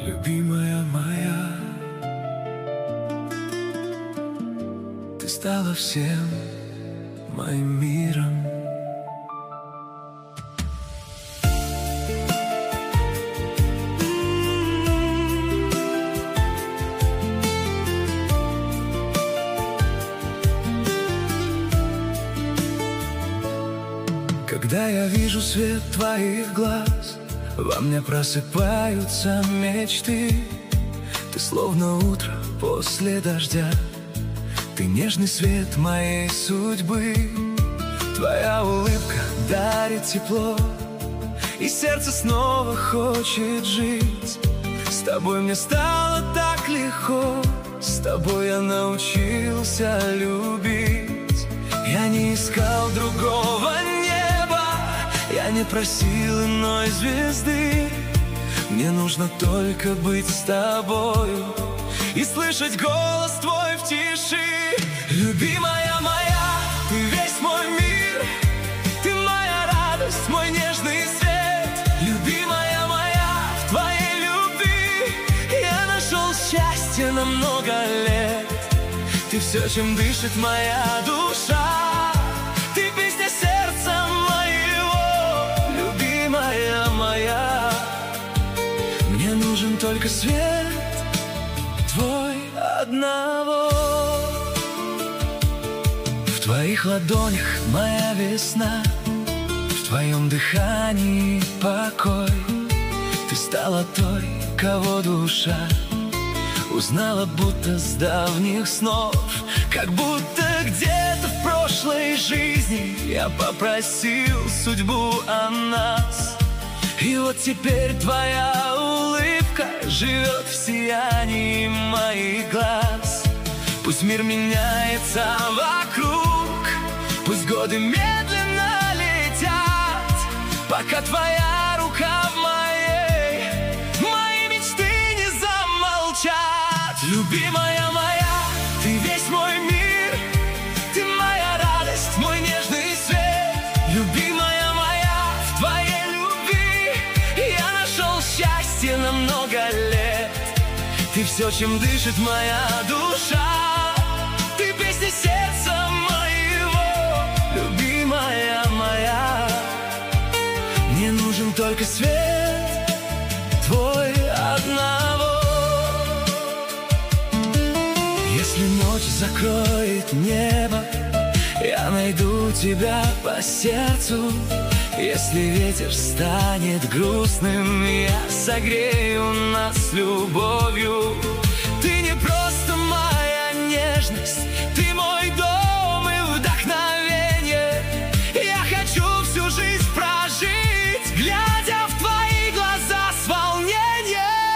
Любимая моя, ты стала всем моим миром. Когда я вижу свет твоих глаз, во мне просыпаются мечты. Ты словно утро после дождя, ты нежный свет моей судьбы. Твоя улыбка дарит тепло, и сердце снова хочет жить. С тобой мне стало так легко, с тобой я научился любить. Я не искал другого неба, я не просил иной звезды. Мне нужно только быть с тобою и слышать голос твой в тиши. Любимая моя, ты весь мой мир, ты моя радость, мой нежный свет. Любимая моя, в твоей любви я нашел счастье на много лет. Ты все, чем дышит моя душа, ты песня сердца моего. Любимая моя, мне нужен только свет твой одного. В твоих ладонях моя весна, в твоем дыхании покой. Ты стала той, кого душа узнала будто с давних снов. Как будто где-то в прошлой жизни я попросил судьбу о нас. И вот теперь твоя улыбка живет в сиянии моих глаз. Пусть мир меняется вокруг, пусть годы медленно летят, пока твоя рука в моей, мои мечты не замолчат. Любимая моя, ты весь мой мир, ты моя радость, мой нежный свет. Любимая моя, в твоей любви я нашел счастье на много лет. Ты все, чем дышит моя душа, ты песня сердца моего. Любимая моя, мне нужен только свет твой одного. Если ночь закроет небо, я найду тебя по сердцу. Если ветер станет грустным, я согрею нас любовью. Ты не просто моя нежность, ты мой дом и вдохновение. Я хочу всю жизнь прожить, глядя в твои глаза с волнением.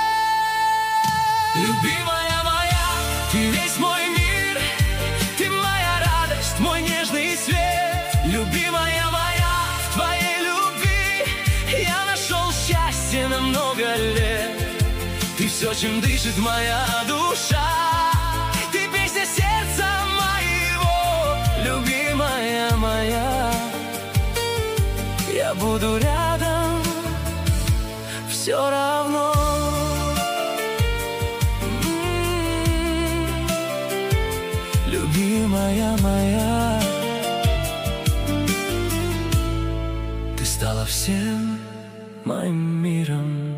Любимая моя, ты весь мой мир, ты моя радость, мой нежный свет. Любимая моя, в твоей любви я нашел счастье на много лет. Ты все, чем дышит моя душа, ты песня сердца моего. Любимая моя, я буду рядом все равно. Любимая моя, ты стала всем моим миром.